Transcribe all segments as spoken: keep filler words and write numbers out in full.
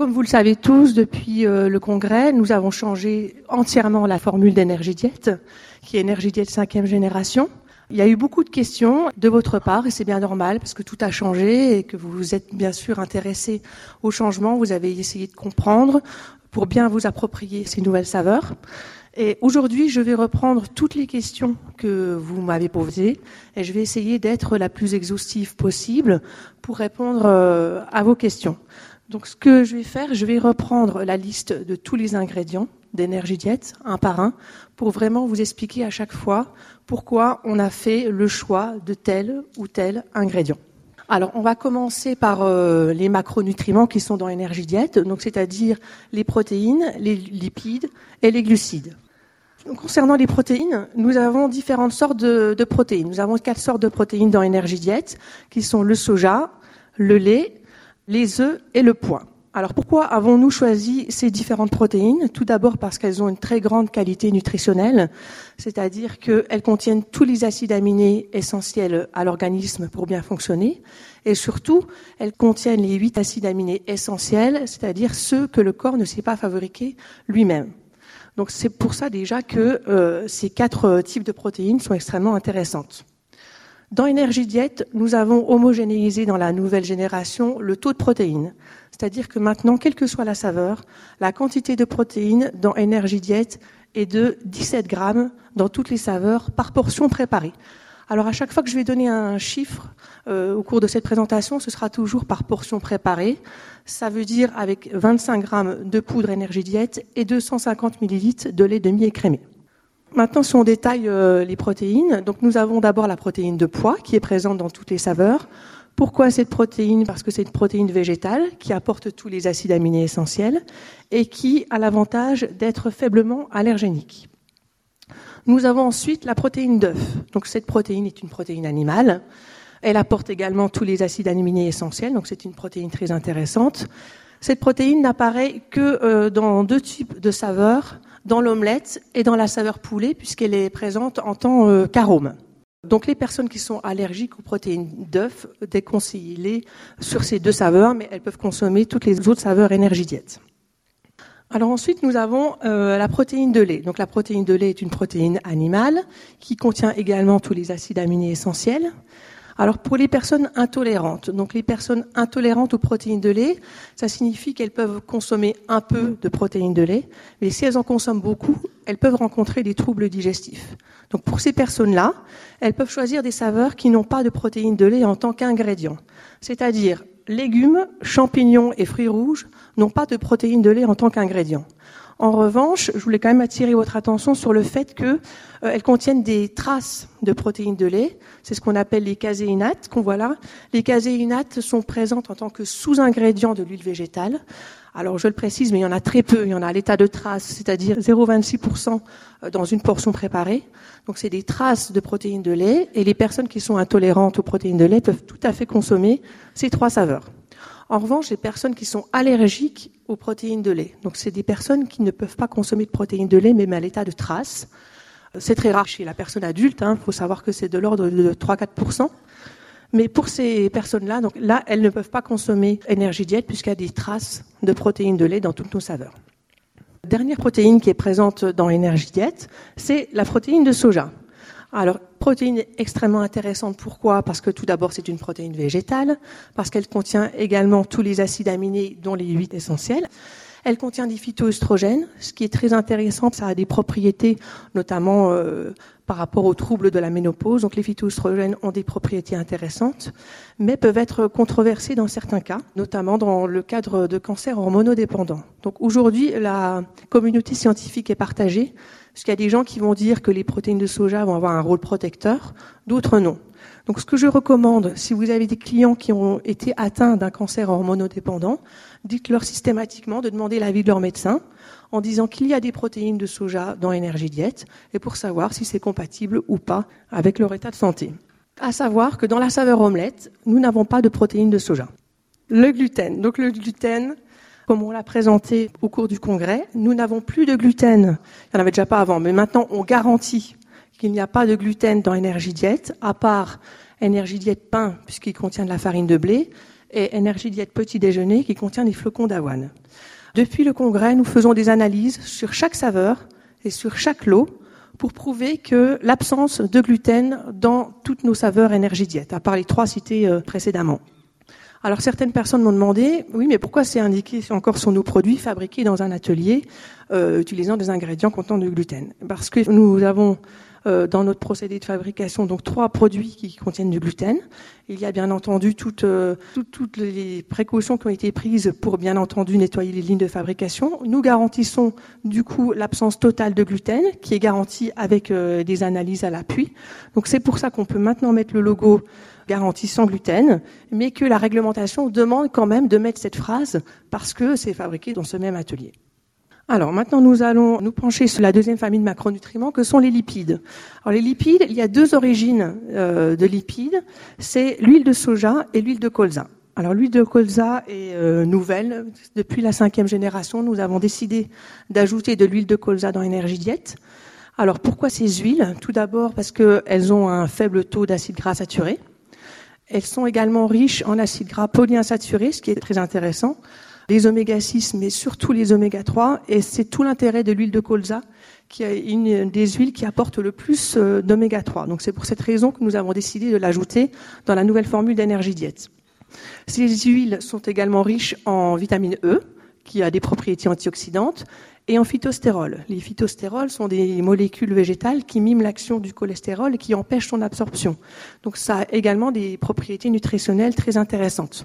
Comme vous le savez tous, depuis euh, le congrès, nous avons changé entièrement la formule d'EnergyDiet, qui est EnergyDiet cinquième génération. Il y a eu beaucoup de questions de votre part, et c'est bien normal, parce que tout a changé et que vous vous êtes bien sûr intéressé au changement. Vous avez essayé de comprendre pour bien vous approprier ces nouvelles saveurs. Et aujourd'hui, je vais reprendre toutes les questions que vous m'avez posées et je vais essayer d'être la plus exhaustive possible pour répondre euh, à vos questions. Donc, ce que je vais faire, je vais reprendre la liste de tous les ingrédients d'EnergyDiet, un par un, pour vraiment vous expliquer à chaque fois pourquoi on a fait le choix de tel ou tel ingrédient. Alors, on va commencer par euh, les macronutriments qui sont dans EnergyDiet, donc c'est-à-dire les protéines, les lipides et les glucides. Donc, concernant les protéines, nous avons différentes sortes de, de protéines. Nous avons quatre sortes de protéines dans EnergyDiet, qui sont le soja, le lait, les œufs et le pois. Alors, pourquoi avons-nous choisi ces différentes protéines ? Tout d'abord parce qu'elles ont une très grande qualité nutritionnelle, c'est-à-dire qu'elles contiennent tous les acides aminés essentiels à l'organisme pour bien fonctionner. Et surtout, elles contiennent les huit acides aminés essentiels, c'est-à-dire ceux que le corps ne sait pas fabriquer lui-même. Donc, c'est pour ça déjà que euh, ces quatre types de protéines sont extrêmement intéressantes. Dans EnergyDiet, nous avons homogénéisé dans la nouvelle génération le taux de protéines. C'est-à-dire que maintenant, quelle que soit la saveur, la quantité de protéines dans EnergyDiet est de dix-sept grammes dans toutes les saveurs par portion préparée. Alors à chaque fois que je vais donner un chiffre euh, au cours de cette présentation, ce sera toujours par portion préparée. Ça veut dire avec vingt-cinq grammes de poudre EnergyDiet et deux cent cinquante millilitres de lait demi-écrémé. Maintenant, si on détaille euh, les protéines, donc nous avons d'abord la protéine de pois qui est présente dans toutes les saveurs. Pourquoi cette protéine ? Parce que c'est une protéine végétale qui apporte tous les acides aminés essentiels et qui a l'avantage d'être faiblement allergénique. Nous avons ensuite la protéine d'œuf. Donc cette protéine est une protéine animale. Elle apporte également tous les acides aminés essentiels, donc c'est une protéine très intéressante. Cette protéine n'apparaît que euh, dans deux types de saveurs, dans l'omelette et dans la saveur poulet, puisqu'elle est présente en tant euh, qu'arôme. Donc les personnes qui sont allergiques aux protéines d'œuf, déconseillez-les sur ces deux saveurs, mais elles peuvent consommer toutes les autres saveurs EnergyDiet. Alors ensuite, nous avons euh, la protéine de lait. Donc la protéine de lait est une protéine animale qui contient également tous les acides aminés essentiels. Alors pour les personnes intolérantes, donc les personnes intolérantes aux protéines de lait, ça signifie qu'elles peuvent consommer un peu de protéines de lait, mais si elles en consomment beaucoup, elles peuvent rencontrer des troubles digestifs. Donc pour ces personnes-là, elles peuvent choisir des saveurs qui n'ont pas de protéines de lait en tant qu'ingrédient, c'est-à-dire légumes, champignons et fruits rouges n'ont pas de protéines de lait en tant qu'ingrédient. En revanche, je voulais quand même attirer votre attention sur le fait qu'elles euh, contiennent des traces de protéines de lait. C'est ce qu'on appelle les caséinates, qu'on voit là. Les caséinates sont présentes en tant que sous-ingrédients de l'huile végétale. Alors, je le précise, mais il y en a très peu. Il y en a à l'état de traces, c'est-à-dire zéro virgule vingt-six pour cent dans une portion préparée. Donc, c'est des traces de protéines de lait. Et les personnes qui sont intolérantes aux protéines de lait peuvent tout à fait consommer ces trois saveurs. En revanche, les personnes qui sont allergiques aux protéines de lait, donc c'est des personnes qui ne peuvent pas consommer de protéines de lait, même à l'état de traces. C'est très rare chez la personne adulte, il hein, faut savoir que c'est de l'ordre de trois à quatre pour cent. Mais pour ces personnes-là, donc là, elles ne peuvent pas consommer EnergyDiet puisqu'il y a des traces de protéines de lait dans toutes nos saveurs. La dernière protéine qui est présente dans EnergyDiet, c'est la protéine de soja. Alors, protéine extrêmement intéressante. Pourquoi ? Parce que tout d'abord, c'est une protéine végétale, parce qu'elle contient également tous les acides aminés, dont les huit essentiels. Elle contient des phytoœstrogènes, ce qui est très intéressant. Ça a des propriétés, notamment euh, par rapport aux troubles de la ménopause. Donc, les phytoœstrogènes ont des propriétés intéressantes, mais peuvent être controversés dans certains cas, notamment dans le cadre de cancers hormonodépendants. Donc, aujourd'hui, la communauté scientifique est partagée. Parce qu'il y a des gens qui vont dire que les protéines de soja vont avoir un rôle protecteur, d'autres non. Donc ce que je recommande, si vous avez des clients qui ont été atteints d'un cancer hormonodépendant, dites-leur systématiquement de demander l'avis de leur médecin en disant qu'il y a des protéines de soja dans EnergyDiet et pour savoir si c'est compatible ou pas avec leur état de santé. À savoir que dans la saveur omelette, nous n'avons pas de protéines de soja. Le gluten. Donc le gluten, comme on l'a présenté au cours du congrès, nous n'avons plus de gluten. Il n'y en avait déjà pas avant, mais maintenant on garantit qu'il n'y a pas de gluten dans EnergyDiet, à part EnergyDiet pain, puisqu'il contient de la farine de blé, et Énergie Diète Petit Déjeuner qui contient des flocons d'avoine. Depuis le congrès, nous faisons des analyses sur chaque saveur et sur chaque lot pour prouver que l'absence de gluten dans toutes nos saveurs Énergie Diète, à part les trois citées précédemment. Alors certaines personnes m'ont demandé, oui, mais pourquoi c'est indiqué encore sur nos produits fabriqués dans un atelier euh, utilisant des ingrédients contenant du gluten? Parce que nous avons euh, dans notre procédé de fabrication donc trois produits qui contiennent du gluten. Il y a bien entendu toutes, euh, toutes, toutes les précautions qui ont été prises pour bien entendu nettoyer les lignes de fabrication. Nous garantissons du coup l'absence totale de gluten qui est garantie avec euh, des analyses à l'appui. Donc c'est pour ça qu'on peut maintenant mettre le logo garantie sans gluten, mais que la réglementation demande quand même de mettre cette phrase parce que c'est fabriqué dans ce même atelier. Alors maintenant, nous allons nous pencher sur la deuxième famille de macronutriments que sont les lipides. Alors les lipides, il y a deux origines euh, de lipides, c'est l'huile de soja et l'huile de colza. Alors l'huile de colza est euh, nouvelle. Depuis la cinquième génération, nous avons décidé d'ajouter de l'huile de colza dans Énergie Diète. Alors pourquoi ces huiles? Tout d'abord parce qu'elles ont un faible taux d'acides gras saturés. Elles sont également riches en acides gras polyinsaturés, ce qui est très intéressant. Les oméga six, mais surtout les oméga trois. Et c'est tout l'intérêt de l'huile de colza, qui est une des huiles qui apporte le plus d'oméga trois. Donc c'est pour cette raison que nous avons décidé de l'ajouter dans la nouvelle formule d'Énergie Diète. Ces huiles sont également riches en vitamine E, qui a des propriétés antioxydantes, et en phytostérol. Les phytostérols sont des molécules végétales qui miment l'action du cholestérol et qui empêchent son absorption. Donc ça a également des propriétés nutritionnelles très intéressantes.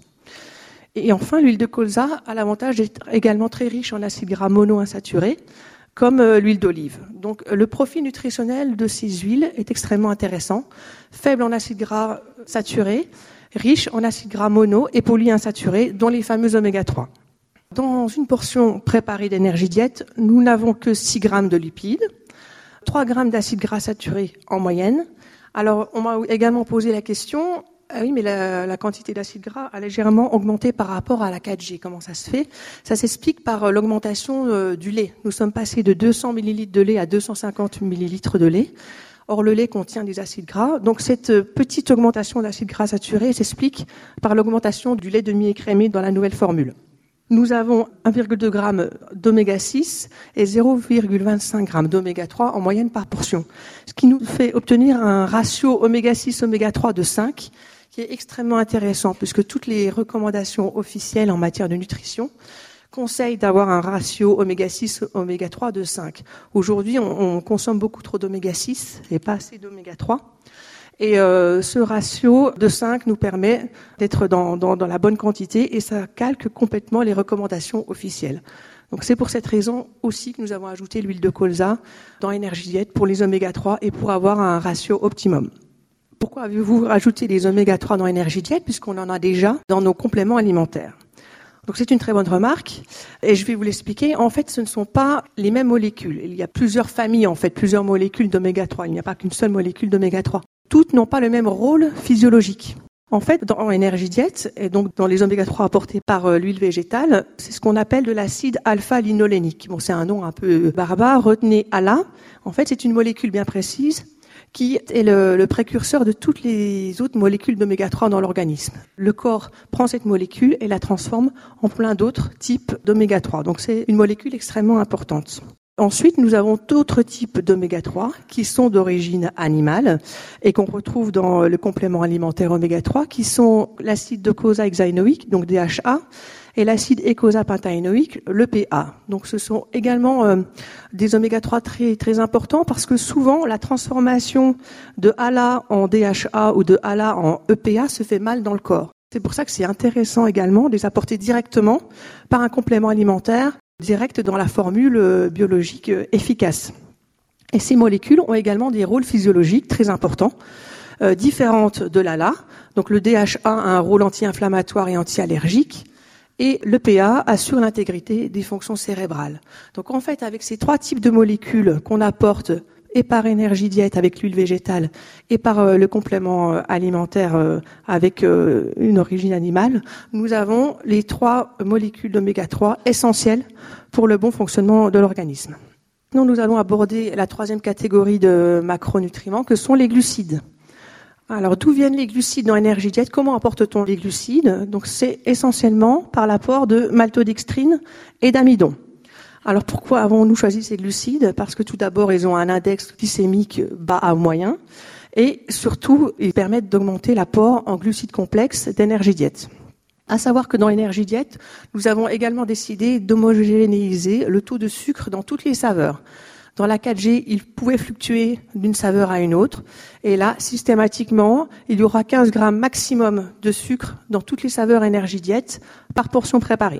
Et enfin, l'huile de colza a l'avantage d'être également très riche en acides gras monoinsaturés, comme l'huile d'olive. Donc le profil nutritionnel de ces huiles est extrêmement intéressant, faible en acides gras saturés, riche en acides gras mono et polyinsaturés, dont les fameux oméga trois. Dans une portion préparée d'Énergie Diète, nous n'avons que six grammes de lipides, trois grammes d'acides gras saturés en moyenne. Alors, on m'a également posé la question, ah oui, mais la, la quantité d'acides gras a légèrement augmenté par rapport à la quatre G. Comment ça se fait? Ça s'explique par l'augmentation euh, du lait. Nous sommes passés de deux cents millilitres de lait à deux cent cinquante millilitres de lait. Or, le lait contient des acides gras. Donc, cette petite augmentation d'acides gras saturés s'explique par l'augmentation du lait demi-écrémé dans la nouvelle formule. Nous avons un virgule deux grammes d'oméga six et zéro virgule vingt-cinq grammes d'oméga trois en moyenne par portion, ce qui nous fait obtenir un ratio oméga six oméga trois de cinq, qui est extrêmement intéressant, puisque toutes les recommandations officielles en matière de nutrition conseillent d'avoir un ratio oméga six oméga trois de cinq. Aujourd'hui, on, on consomme beaucoup trop d'oméga six et pas assez d'oméga trois. Et euh, ce ratio de cinq nous permet d'être dans, dans, dans la bonne quantité et ça calque complètement les recommandations officielles. Donc c'est pour cette raison aussi que nous avons ajouté l'huile de colza dans Énergie Diète pour les oméga trois et pour avoir un ratio optimum. Pourquoi avez-vous ajouté les oméga trois dans Énergie Diète? Puisqu'on en a déjà dans nos compléments alimentaires. Donc c'est une très bonne remarque et je vais vous l'expliquer. En fait, ce ne sont pas les mêmes molécules. Il y a plusieurs familles, en fait, plusieurs molécules d'oméga trois. Il n'y a pas qu'une seule molécule d'oméga trois. Toutes n'ont pas le même rôle physiologique. En fait, dans Énergie Diète, et donc dans les oméga trois apportés par euh, l'huile végétale, c'est ce qu'on appelle de l'acide alpha-linolénique. Bon, c'est un nom un peu barbare, retenez A L A. En fait, c'est une molécule bien précise qui est le, le précurseur de toutes les autres molécules d'oméga trois dans l'organisme. Le corps prend cette molécule et la transforme en plein d'autres types d'oméga trois. Donc c'est une molécule extrêmement importante. Ensuite, nous avons d'autres types d'oméga trois qui sont d'origine animale et qu'on retrouve dans le complément alimentaire oméga trois, qui sont l'acide docosahexaénoïque, donc D H A, et l'acide eicosapentaénoïque, l'E P A. Donc ce sont également euh, des oméga trois très très importants parce que souvent la transformation de A L A en D H A ou de A L A en E P A se fait mal dans le corps. C'est pour ça que c'est intéressant également de les apporter directement par un complément alimentaire direct dans la formule biologique efficace. Et ces molécules ont également des rôles physiologiques très importants, euh, différentes de l'A L A. Donc le D H A a un rôle anti-inflammatoire et anti-allergique, et l'E P A assure l'intégrité des fonctions cérébrales. Donc en fait, avec ces trois types de molécules qu'on apporte et par Énergie Diète avec l'huile végétale et par euh, le complément euh, alimentaire euh, avec euh, une origine animale, nous avons les trois molécules d'oméga trois essentielles pour le bon fonctionnement de l'organisme. Maintenant, nous allons aborder la troisième catégorie de macronutriments que sont les glucides. Alors, d'où viennent les glucides dans EnergyJet? Comment apporte-t-on les glucides? Donc, c'est essentiellement par l'apport de maltodextrine et d'amidon. Alors, pourquoi avons-nous choisi ces glucides? Parce que tout d'abord, ils ont un index glycémique bas à moyen et surtout, ils permettent d'augmenter l'apport en glucides complexes d'EnergyJet. À savoir que dans EnergyJet, nous avons également décidé d'homogénéiser le taux de sucre dans toutes les saveurs. Dans la quatre G, il pouvait fluctuer d'une saveur à une autre. Et là, systématiquement, il y aura quinze grammes maximum de sucre dans toutes les saveurs EnergyJet par portion préparée.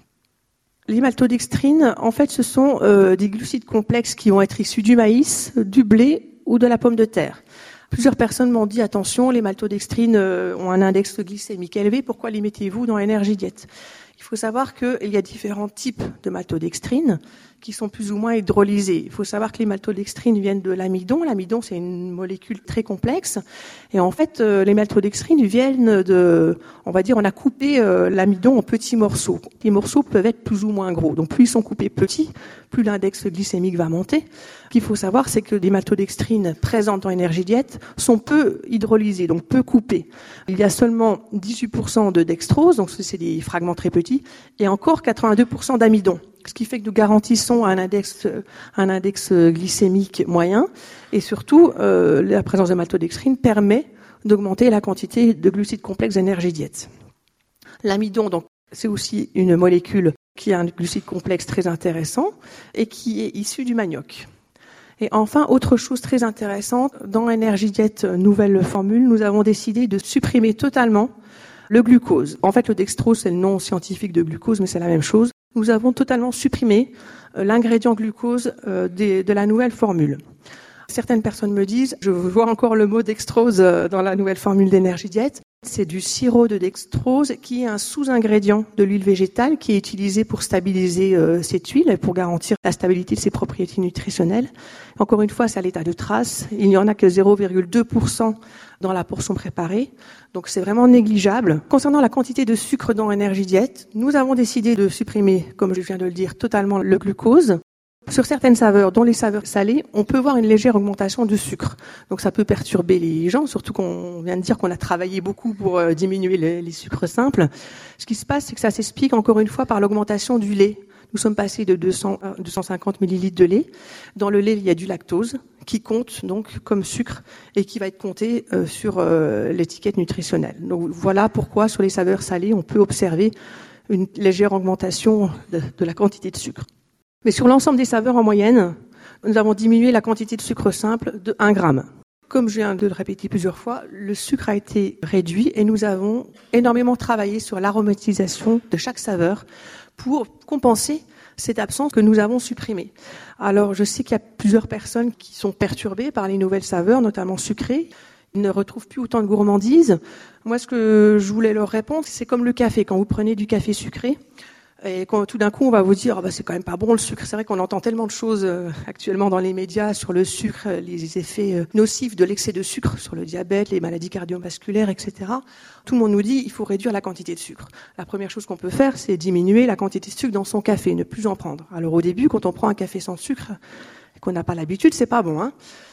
Les maltodextrines, en fait, ce sont euh, des glucides complexes qui vont être issus du maïs, du blé ou de la pomme de terre. Plusieurs personnes m'ont dit, attention, les maltodextrines euh, ont un index glycémique élevé, pourquoi les mettez-vous dans EnergyJet? Il faut savoir qu'il y a différents types de maltodextrines qui sont plus ou moins hydrolysées. Il faut savoir que les maltodextrines viennent de l'amidon. L'amidon, c'est une molécule très complexe. Et en fait, euh, les maltodextrines viennent de, on va dire, on a coupé euh, l'amidon en petits morceaux. Les morceaux peuvent être plus ou moins gros. Donc, plus ils sont coupés petits, plus l'index glycémique va monter. Ce qu'il faut savoir, c'est que les maltodextrines présentes dans EnergyJet sont peu hydrolysées, donc peu coupées. Il y a seulement dix-huit pour cent de dextrose, donc c'est des fragments très petits, et encore quatre-vingt-deux pour cent d'amidon. Ce qui fait que nous garantissons un index, un index glycémique moyen, et surtout, euh, la présence de maltodextrine permet d'augmenter la quantité de glucides complexes EnergyJet. L'amidon, donc, c'est aussi une molécule qui a un glucide complexe très intéressant et qui est issu du manioc. Et enfin, autre chose très intéressante, dans EnergyJet nouvelle formule, nous avons décidé de supprimer totalement le glucose. En fait, le dextrose, c'est le nom scientifique de glucose, mais c'est la même chose. Nous avons totalement supprimé l'ingrédient glucose de la nouvelle formule. Certaines personnes me disent, je vois encore le mot dextrose dans la nouvelle formule d'EnergyJet. C'est du sirop de dextrose qui est un sous-ingrédient de l'huile végétale qui est utilisé pour stabiliser euh, cette huile et pour garantir la stabilité de ses propriétés nutritionnelles. Encore une fois, c'est à l'état de trace. Il n'y en a que zéro virgule deux pour cent dans la portion préparée. Donc c'est vraiment négligeable. Concernant la quantité de sucre dans EnergyJet, nous avons décidé de supprimer, comme je viens de le dire, totalement le glucose. Sur certaines saveurs, dont les saveurs salées, on peut voir une légère augmentation de sucre. Donc ça peut perturber les gens, surtout qu'on vient de dire qu'on a travaillé beaucoup pour euh, diminuer les, les sucres simples. Ce qui se passe, c'est que ça s'explique encore une fois par l'augmentation du lait. Nous sommes passés de deux cents à deux cent cinquante millilitres de lait. Dans le lait, il y a du lactose qui compte donc comme sucre et qui va être compté euh, sur euh, l'étiquette nutritionnelle. Donc voilà pourquoi sur les saveurs salées, on peut observer une légère augmentation de, de la quantité de sucre. Mais sur l'ensemble des saveurs en moyenne, nous avons diminué la quantité de sucre simple de un gramme. Comme je viens de le répéter plusieurs fois, le sucre a été réduit et nous avons énormément travaillé sur l'aromatisation de chaque saveur pour compenser cette absence que nous avons supprimée. Alors, je sais qu'il y a plusieurs personnes qui sont perturbées par les nouvelles saveurs, notamment sucrées. Ils ne retrouvent plus autant de gourmandise. Moi, ce que je voulais leur répondre, c'est comme le café. Quand vous prenez du café sucré, et quand tout d'un coup on va vous dire ah bah c'est quand même pas bon le sucre, c'est vrai qu'on entend tellement de choses euh, actuellement dans les médias sur le sucre, les effets euh, nocifs de l'excès de sucre sur le diabète, les maladies cardiovasculaires, et cetera. Tout le monde nous dit il faut réduire la quantité de sucre. La première chose qu'on peut faire, c'est diminuer la quantité de sucre dans son café, ne plus en prendre. Alors au début, quand on prend un café sans sucre et qu'on n'a pas l'habitude, c'est pas bon, hein.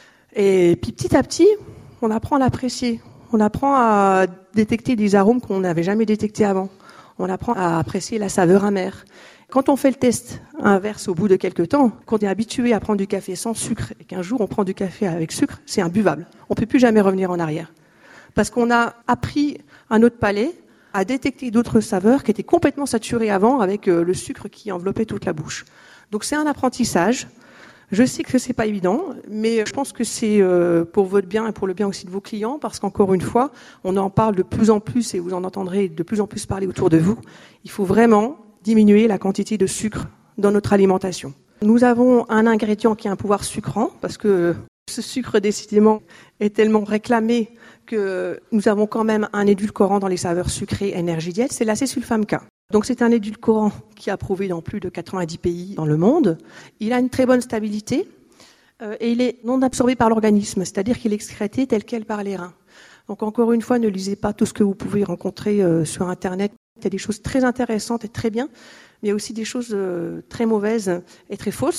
Et puis petit à petit, on apprend à l'apprécier, on apprend à détecter des arômes qu'on n'avait jamais détectés avant. On apprend à apprécier la saveur amère. Quand on fait le test inverse au bout de quelques temps, quand on est habitué à prendre du café sans sucre et qu'un jour on prend du café avec sucre, c'est imbuvable. On ne peut plus jamais revenir en arrière. Parce qu'on a appris à notre palais à détecter d'autres saveurs qui étaient complètement saturées avant avec le sucre qui enveloppait toute la bouche. Donc c'est un apprentissage. Je sais que c'est pas évident, mais je pense que c'est pour votre bien et pour le bien aussi de vos clients, parce qu'encore une fois, on en parle de plus en plus et vous en entendrez de plus en plus parler autour de vous. Il faut vraiment diminuer la quantité de sucre dans notre alimentation. Nous avons un ingrédient qui a un pouvoir sucrant, parce que ce sucre, décidément, est tellement réclamé que nous avons quand même un édulcorant dans les saveurs sucrées EnergyJet, c'est l'acésulfame K. Donc c'est un édulcorant qui est approuvé dans plus de quatre-vingt-dix pays dans le monde. Il a une très bonne stabilité euh, et il est non absorbé par l'organisme, c'est-à-dire qu'il est excrété tel quel par les reins. Donc encore une fois, ne lisez pas tout ce que vous pouvez rencontrer euh, sur Internet. Il y a des choses très intéressantes et très bien, mais il y a aussi des choses euh, très mauvaises et très fausses.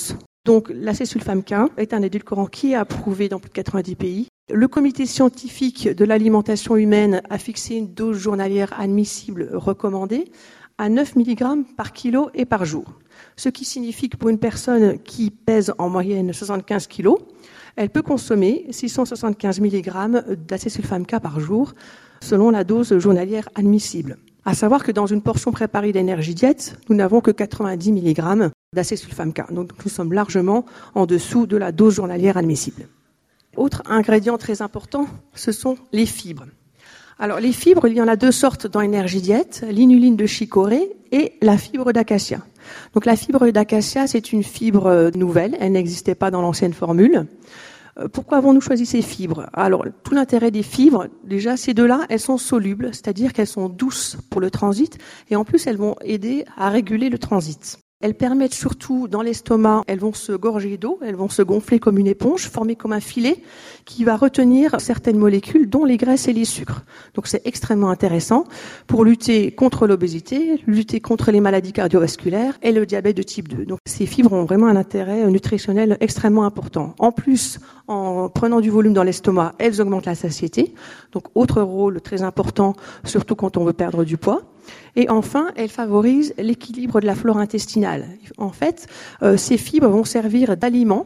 Donc l'acésulfame K est un édulcorant qui est approuvé dans plus de quatre-vingt-dix pays. Le comité scientifique de l'alimentation humaine a fixé une dose journalière admissible recommandée à neuf milligrammes par kilo et par jour. Ce qui signifie que pour une personne qui pèse en moyenne soixante-quinze kilos, elle peut consommer six cent soixante-quinze milligrammes d'acésulfame K par jour, selon la dose journalière admissible. À savoir que dans une portion préparée d'Energy Diet, nous n'avons que quatre-vingt-dix milligrammes d'acésulfame K. Donc nous sommes largement en dessous de la dose journalière admissible. Autre ingrédient très important, ce sont les fibres. Alors les fibres, il y en a deux sortes dans Energy Diet, l'inuline de chicorée et la fibre d'acacia. Donc la fibre d'acacia, c'est une fibre nouvelle, elle n'existait pas dans l'ancienne formule. Pourquoi avons-nous choisi ces fibres? Alors, tout l'intérêt des fibres, déjà, ces deux-là, elles sont solubles, c'est-à-dire qu'elles sont douces pour le transit, et en plus, elles vont aider à réguler le transit. Elles permettent surtout, dans l'estomac, elles vont se gorger d'eau, elles vont se gonfler comme une éponge, former comme un filet, qui va retenir certaines molécules, dont les graisses et les sucres. Donc c'est extrêmement intéressant pour lutter contre l'obésité, lutter contre les maladies cardiovasculaires et le diabète de type deux. Donc ces fibres ont vraiment un intérêt nutritionnel extrêmement important. En plus, en prenant du volume dans l'estomac, elles augmentent la satiété. Donc autre rôle très important, surtout quand on veut perdre du poids. Et enfin, elles favorisent l'équilibre de la flore intestinale. En fait, euh, ces fibres vont servir d'aliment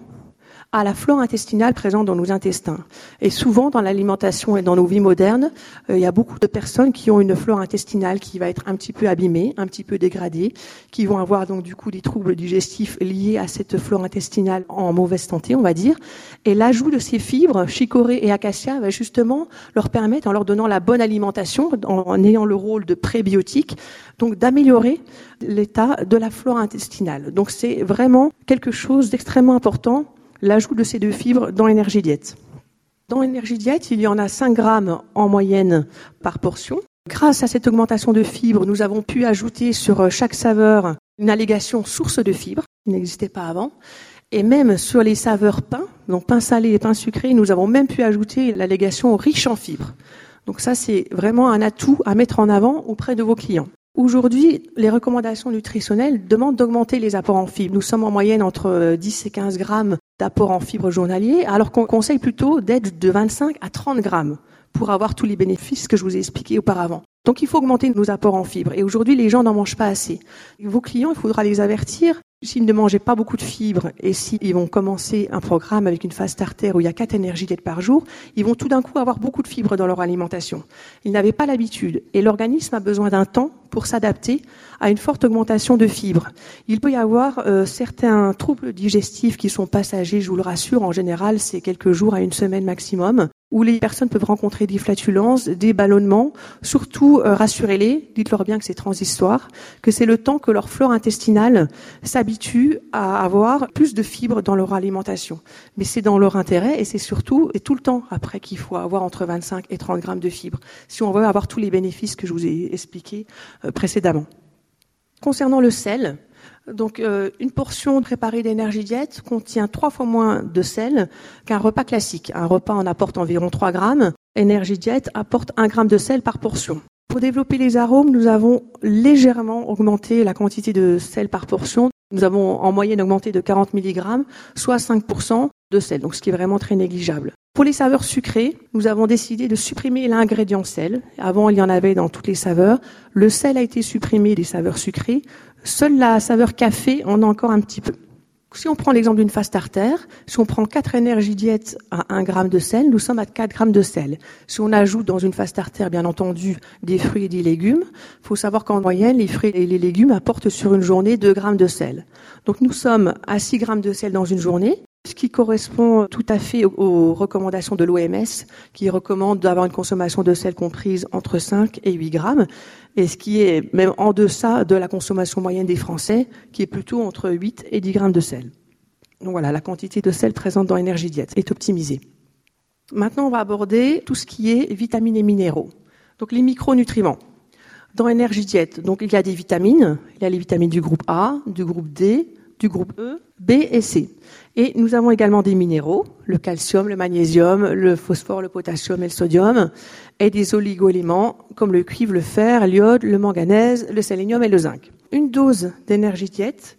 à la flore intestinale présente dans nos intestins. Et souvent, dans l'alimentation et dans nos vies modernes, euh, il y a beaucoup de personnes qui ont une flore intestinale qui va être un petit peu abîmée, un petit peu dégradée, qui vont avoir donc du coup des troubles digestifs liés à cette flore intestinale en mauvaise santé, on va dire. Et l'ajout de ces fibres, chicorée et acacia, va justement leur permettre, en leur donnant la bonne alimentation, en, en ayant le rôle de prébiotique, donc d'améliorer l'état de la flore intestinale. Donc c'est vraiment quelque chose d'extrêmement important, l'ajout de ces deux fibres dans Energy Diet. Dans Energy Diet, il y en a cinq grammes en moyenne par portion. Grâce à cette augmentation de fibres, nous avons pu ajouter sur chaque saveur une allégation source de fibres, qui n'existait pas avant. Et même sur les saveurs pain, donc pain salé et pain sucré, nous avons même pu ajouter l'allégation riche en fibres. Donc ça, c'est vraiment un atout à mettre en avant auprès de vos clients. Aujourd'hui, les recommandations nutritionnelles demandent d'augmenter les apports en fibres. Nous sommes en moyenne entre dix et quinze grammes d'apports en fibres journaliers, alors qu'on conseille plutôt d'être de vingt-cinq à trente grammes pour avoir tous les bénéfices que je vous ai expliqués auparavant. Donc il faut augmenter nos apports en fibres. Et aujourd'hui, les gens n'en mangent pas assez. Vos clients, il faudra les avertir. S'ils ne mangeaient pas beaucoup de fibres et s'ils vont commencer un programme avec une phase starter où il y a quatre Energy Diet par jour, ils vont tout d'un coup avoir beaucoup de fibres dans leur alimentation. Ils n'avaient pas l'habitude et l'organisme a besoin d'un temps pour s'adapter à une forte augmentation de fibres. Il peut y avoir euh, certains troubles digestifs qui sont passagers, je vous le rassure, en général c'est quelques jours à une semaine maximum, où les personnes peuvent rencontrer des flatulences, des ballonnements. Surtout, euh, rassurez-les, dites-leur bien que c'est transitoire, que c'est le temps que leur flore intestinale s'habitue à avoir plus de fibres dans leur alimentation. Mais c'est dans leur intérêt et c'est surtout, et tout le temps après qu'il faut avoir entre vingt-cinq et trente grammes de fibres, si on veut avoir tous les bénéfices que je vous ai expliqués euh, précédemment. Concernant le sel, donc euh, une portion préparée d'Energy Diet contient trois fois moins de sel qu'un repas classique. Un repas en apporte environ trois grammes. Energy Diet apporte un gramme de sel par portion. Pour développer les arômes, nous avons légèrement augmenté la quantité de sel par portion. Nous avons en moyenne augmenté de quarante milligrammes, soit cinq pour cent de sel, donc ce qui est vraiment très négligeable. Pour les saveurs sucrées, nous avons décidé de supprimer l'ingrédient sel. Avant, il y en avait dans toutes les saveurs. Le sel a été supprimé des saveurs sucrées. Seule la saveur café en a encore un petit peu. Si on prend l'exemple d'une phase starter, si on prend quatre Energy Diet à un gramme de sel, nous sommes à quatre grammes de sel. Si on ajoute dans une phase starter, bien entendu, des fruits et des légumes, il faut savoir qu'en moyenne, les fruits et les légumes apportent sur une journée deux grammes de sel. Donc nous sommes à six grammes de sel dans une journée, ce qui correspond tout à fait aux recommandations de l'O M S, qui recommande d'avoir une consommation de sel comprise entre cinq et huit grammes, et ce qui est même en deçà de la consommation moyenne des Français, qui est plutôt entre huit et dix grammes de sel. Donc voilà, la quantité de sel présente dans Energy Diet est optimisée. Maintenant, on va aborder tout ce qui est vitamines et minéraux. Donc les micronutriments. Dans Energy Diet, donc il y a des vitamines, il y a les vitamines du groupe A, du groupe D, du groupe E, B et C. Et nous avons également des minéraux, le calcium, le magnésium, le phosphore, le potassium et le sodium, et des oligoéléments comme le cuivre, le fer, l'iode, le manganèse, le sélénium et le zinc. Une dose d'Energy Diet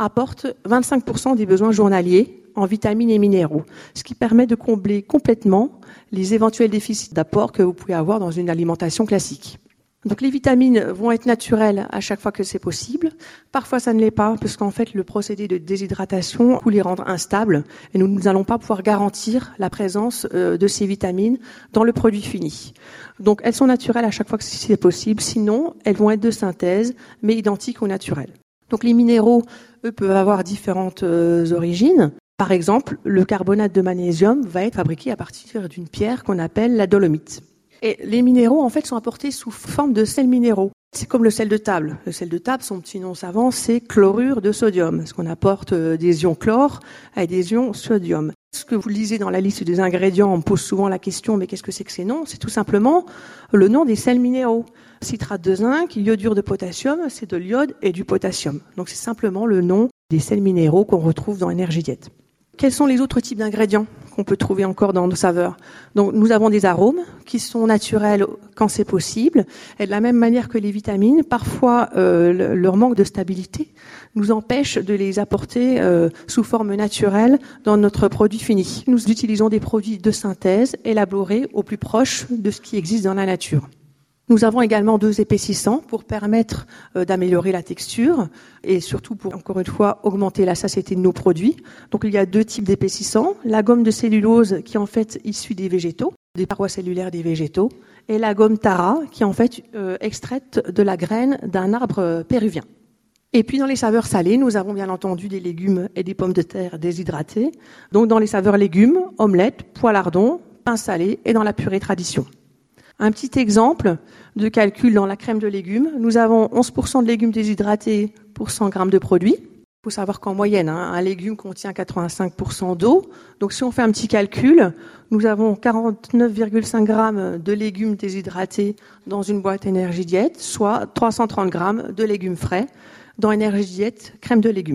apporte vingt-cinq pour cent des besoins journaliers en vitamines et minéraux, ce qui permet de combler complètement les éventuels déficits d'apport que vous pouvez avoir dans une alimentation classique. Donc les vitamines vont être naturelles à chaque fois que c'est possible. Parfois ça ne l'est pas, parce qu'en fait le procédé de déshydratation peut les rendre instables et nous n'allons pas pouvoir garantir la présence de ces vitamines dans le produit fini. Donc elles sont naturelles à chaque fois que c'est possible, sinon elles vont être de synthèse, mais identiques aux naturelles. Donc les minéraux, eux, peuvent avoir différentes euh, origines. Par exemple, le carbonate de magnésium va être fabriqué à partir d'une pierre qu'on appelle la dolomite. Et les minéraux, en fait, sont apportés sous forme de sels minéraux. C'est comme le sel de table. Le sel de table, son petit nom savant, c'est chlorure de sodium, parce qu'on apporte des ions chlore avec des ions sodium. Ce que vous lisez dans la liste des ingrédients, on me pose souvent la question, mais qu'est-ce que c'est que ces noms ? C'est tout simplement le nom des sels minéraux. Citrate de zinc, iodure de potassium, c'est de l'iode et du potassium. Donc c'est simplement le nom des sels minéraux qu'on retrouve dans Energy Diet. Quels sont les autres types d'ingrédients qu'on peut trouver encore dans nos saveurs ? Donc, nous avons des arômes qui sont naturels quand c'est possible. Et de la même manière que les vitamines, parfois euh, leur manque de stabilité nous empêche de les apporter euh, sous forme naturelle dans notre produit fini. Nous utilisons des produits de synthèse élaborés au plus proche de ce qui existe dans la nature. Nous avons également deux épaississants pour permettre euh, d'améliorer la texture et surtout pour, encore une fois, augmenter la satiété de nos produits. Donc il y a deux types d'épaississants. La gomme de cellulose qui est en fait issue des végétaux, des parois cellulaires des végétaux, et la gomme Tara qui est en fait euh, extraite de la graine d'un arbre péruvien. Et puis dans les saveurs salées, nous avons bien entendu des légumes et des pommes de terre déshydratés. Donc dans les saveurs légumes, omelette, poilardon, pain salé et dans la purée tradition. Un petit exemple de calcul dans la crème de légumes. Nous avons onze pour cent de légumes déshydratés pour cent grammes de produit. Il faut savoir qu'en moyenne, hein, un légume contient quatre-vingt-cinq pour cent d'eau. Donc si on fait un petit calcul, nous avons quarante-neuf virgule cinq grammes de légumes déshydratés dans une boîte Energy Diet, soit trois cent trente grammes de légumes frais dans Energy Diet crème de légumes.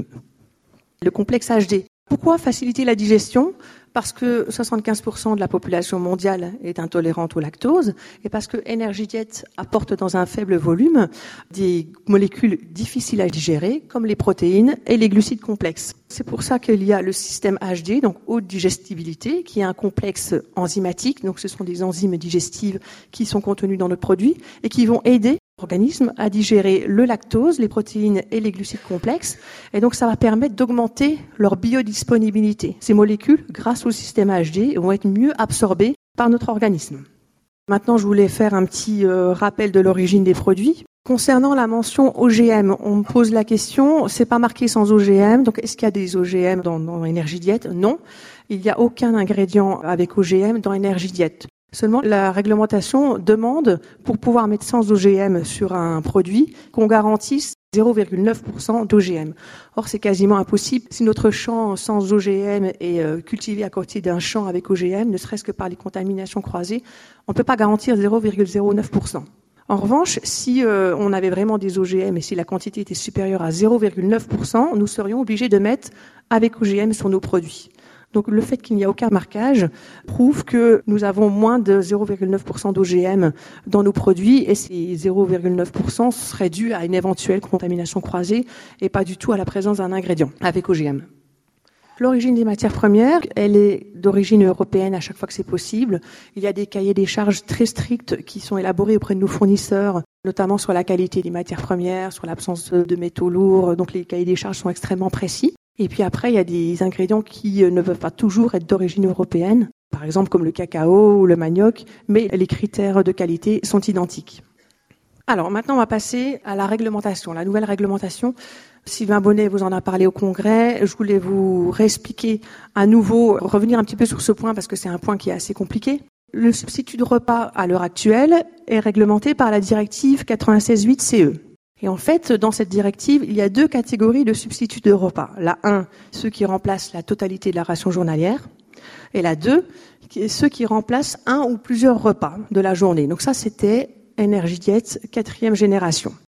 Le complexe H D. Pourquoi faciliter la digestion ? Parce que soixante-quinze pour cent de la population mondiale est intolérante au lactose et parce que Energy Diet apporte dans un faible volume des molécules difficiles à digérer comme les protéines et les glucides complexes. C'est pour ça qu'il y a le système H D, donc haute digestibilité, qui est un complexe enzymatique. Donc ce sont des enzymes digestives qui sont contenues dans notre produit et qui vont aider l'organisme à digérer le lactose, les protéines et les glucides complexes. Et donc, ça va permettre d'augmenter leur biodisponibilité. Ces molécules, grâce au système H D, vont être mieux absorbées par notre organisme. Maintenant, je voulais faire un petit euh, rappel de l'origine des produits. Concernant la mention O G M, on me pose la question, c'est pas marqué sans O G M, donc est-ce qu'il y a des O G M dans, dans Energy Diet ? Non, il n'y a aucun ingrédient avec O G M dans Energy Diet. Seulement, la réglementation demande, pour pouvoir mettre sans O G M sur un produit, qu'on garantisse zéro virgule neuf pour cent d'O G M. Or, c'est quasiment impossible. Si notre champ sans O G M est cultivé à côté d'un champ avec O G M, ne serait-ce que par les contaminations croisées, on ne peut pas garantir zéro virgule zéro neuf pour cent. En revanche, si euh, on avait vraiment des O G M et si la quantité était supérieure à zéro virgule neuf pour cent, nous serions obligés de mettre avec O G M sur nos produits. Donc le fait qu'il n'y a aucun marquage prouve que nous avons moins de zéro virgule neuf pour cent d'O G M dans nos produits et ces zéro virgule neuf pour cent seraient dus à une éventuelle contamination croisée et pas du tout à la présence d'un ingrédient avec O G M. L'origine des matières premières, elle est d'origine européenne à chaque fois que c'est possible. Il y a des cahiers des charges très stricts qui sont élaborés auprès de nos fournisseurs, notamment sur la qualité des matières premières, sur l'absence de métaux lourds. Donc les cahiers des charges sont extrêmement précis. Et puis après, il y a des ingrédients qui ne peuvent pas toujours être d'origine européenne, par exemple comme le cacao ou le manioc, mais les critères de qualité sont identiques. Alors maintenant, on va passer à la réglementation, la nouvelle réglementation. Sylvain Bonnet vous en a parlé au congrès. Je voulais vous réexpliquer à nouveau, revenir un petit peu sur ce point parce que c'est un point qui est assez compliqué. Le substitut de repas à l'heure actuelle est réglementé par la directive quatre-vingt-seize huit C E. Et en fait, dans cette directive, il y a deux catégories de substituts de repas. La un, ceux qui remplacent la totalité de la ration journalière. Et la deux, ceux qui remplacent un ou plusieurs repas de la journée. Donc ça, c'était Energy Diet quatrième génération.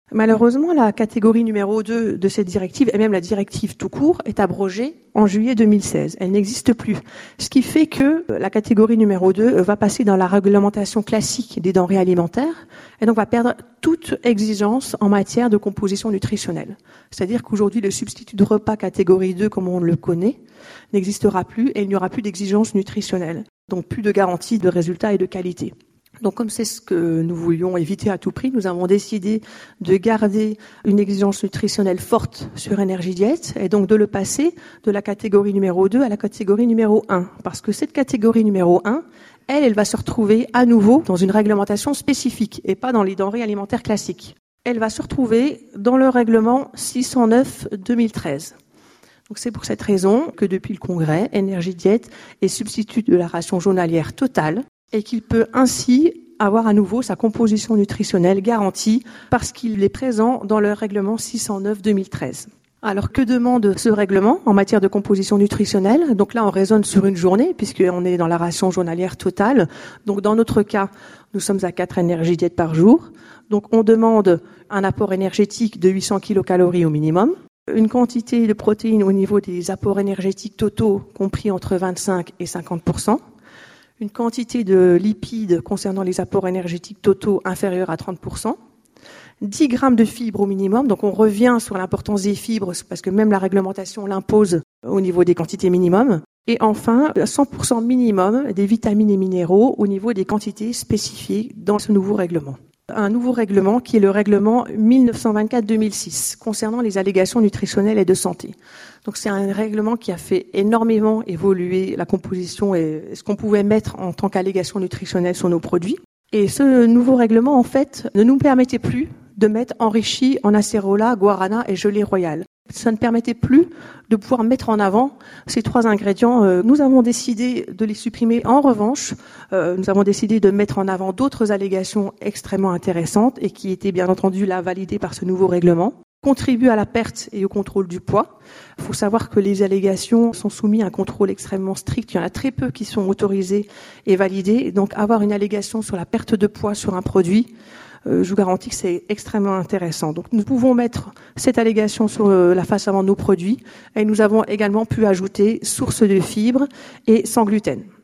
Malheureusement, la catégorie numéro deux de cette directive, et même la directive tout court, est abrogée en juillet deux mille seize. Elle n'existe plus. Ce qui fait que la catégorie numéro deux va passer dans la réglementation classique des denrées alimentaires et donc va perdre toute exigence en matière de composition nutritionnelle. C'est-à-dire qu'aujourd'hui, le substitut de repas catégorie deux, comme on le connaît, n'existera plus et il n'y aura plus d'exigence nutritionnelle. Donc plus de garantie de résultats et de qualité. Donc comme c'est ce que nous voulions éviter à tout prix, nous avons décidé de garder une exigence nutritionnelle forte sur Energy Diet et donc de le passer de la catégorie numéro deux à la catégorie numéro un. Parce que cette catégorie numéro un, elle, elle va se retrouver à nouveau dans une réglementation spécifique et pas dans les denrées alimentaires classiques. Elle va se retrouver dans le règlement six cent neuf deux mille treize. Donc c'est pour cette raison que depuis le Congrès, Energy Diet est substitut de la ration journalière totale et qu'il peut ainsi avoir à nouveau sa composition nutritionnelle garantie parce qu'il est présent dans le règlement six cent neuf deux mille treize. Alors que demande ce règlement en matière de composition nutritionnelle ? Donc là, on raisonne sur une journée puisqu'on est dans la ration journalière totale. Donc dans notre cas, nous sommes à quatre Energy Diet par jour. Donc on demande un apport énergétique de huit cents kilocalories au minimum, une quantité de protéines au niveau des apports énergétiques totaux compris entre vingt-cinq et cinquante pour cent, une quantité de lipides concernant les apports énergétiques totaux inférieure à trente pour cent, dix grammes de fibres au minimum, donc on revient sur l'importance des fibres parce que même la réglementation l'impose au niveau des quantités minimum, et enfin cent pour cent minimum des vitamines et minéraux au niveau des quantités spécifiées dans ce nouveau règlement. Un nouveau règlement qui est le règlement mille neuf cent vingt-quatre deux mille six concernant les allégations nutritionnelles et de santé. Donc c'est un règlement qui a fait énormément évoluer la composition et ce qu'on pouvait mettre en tant qu'allégation nutritionnelle sur nos produits. Et ce nouveau règlement, en fait, ne nous permettait plus de mettre enrichi en acérola, guarana et gelée royale. Ça ne permettait plus de pouvoir mettre en avant ces trois ingrédients. Nous avons décidé de les supprimer. En revanche, nous avons décidé de mettre en avant d'autres allégations extrêmement intéressantes et qui étaient bien entendu là validées par ce nouveau règlement. Contribuent à la perte et au contrôle du poids. Il faut savoir que les allégations sont soumises à un contrôle extrêmement strict. Il y en a très peu qui sont autorisées et validées. Donc avoir une allégation sur la perte de poids sur un produit, euh, je vous garantis que c'est extrêmement intéressant. Donc nous pouvons mettre cette allégation sur euh, la face avant de nos produits et nous avons également pu ajouter source de fibres et sans gluten.